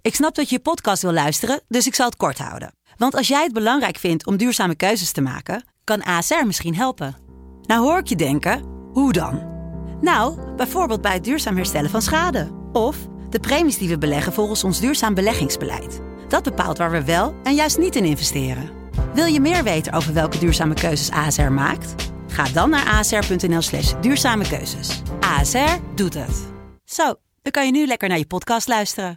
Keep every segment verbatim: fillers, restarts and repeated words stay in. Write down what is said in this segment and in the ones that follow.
Ik snap dat je je podcast wil luisteren, dus ik zal het kort houden. Want als jij het belangrijk vindt om duurzame keuzes te maken, kan A S R misschien helpen. Nou hoor ik je denken, hoe dan? Nou, bijvoorbeeld bij het duurzaam herstellen van schade. Of de premies die we beleggen volgens ons duurzaam beleggingsbeleid. Dat bepaalt waar we wel en juist niet in investeren. Wil je meer weten over welke duurzame keuzes A S R maakt? Ga dan naar asr.nl slash duurzame keuzes. A S R doet het. Zo, dan kan je nu lekker naar je podcast luisteren.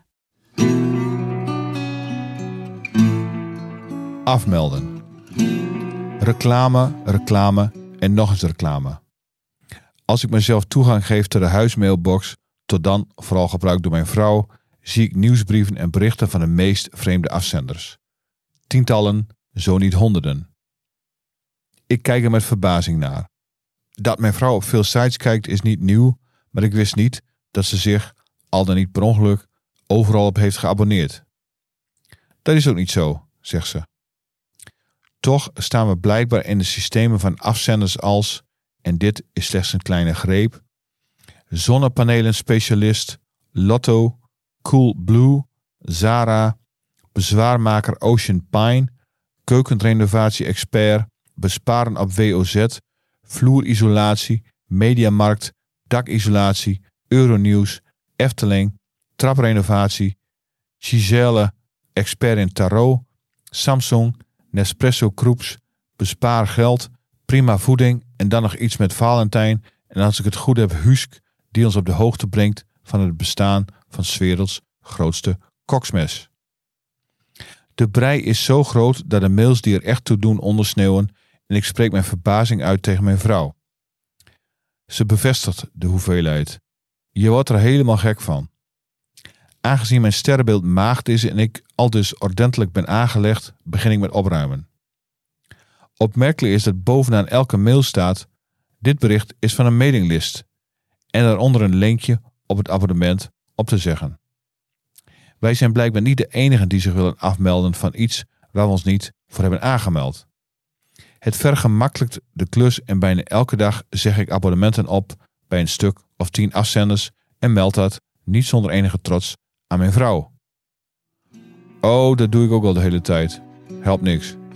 Afmelden. Reclame, reclame en nog eens reclame. Als ik mezelf toegang geef tot de huismailbox, tot dan vooral gebruikt door mijn vrouw, zie ik nieuwsbrieven en berichten van de meest vreemde afzenders. Tientallen, zo niet honderden. Ik kijk er met verbazing naar. Dat mijn vrouw op veel sites kijkt is niet nieuw, maar ik wist niet dat ze zich, al dan niet per ongeluk, overal op heeft geabonneerd. Dat is ook niet zo, zegt ze. Toch staan we blijkbaar in de systemen van afzenders als, en dit is slechts een kleine greep, zonnepanelen specialist, Lotto, Coolblue, Zara, bezwaarmaker Ocean Pine, keukenrenovatie-expert, besparen op W O Z, vloerisolatie, Mediamarkt, dakisolatie, Euronews, Efteling, traprenovatie, Giselle, expert in tarot, Samsung, Nespresso Kroeps, bespaar geld, prima voeding en dan nog iets met Valentijn en als ik het goed heb Husk, die ons op de hoogte brengt van het bestaan van 's werelds grootste koksmes. De brei is zo groot dat de mails die er echt toe doen ondersneeuwen en ik spreek mijn verbazing uit tegen mijn vrouw. Ze bevestigt de hoeveelheid. Je wordt er helemaal gek van. Aangezien mijn sterrenbeeld maagd is en ik al dus ordentelijk ben aangelegd, begin ik met opruimen. Opmerkelijk is dat bovenaan elke mail staat: dit bericht is van een mailinglist en daaronder een linkje op het abonnement op te zeggen. Wij zijn blijkbaar niet de enigen die zich willen afmelden van iets waar we ons niet voor hebben aangemeld. Het vergemakkelijkt de klus en bijna elke dag zeg ik abonnementen op bij een stuk of tien afzenders en meld dat, niet zonder enige trots, aan mijn vrouw. Oh, dat doe ik ook al de hele tijd. Helpt niks.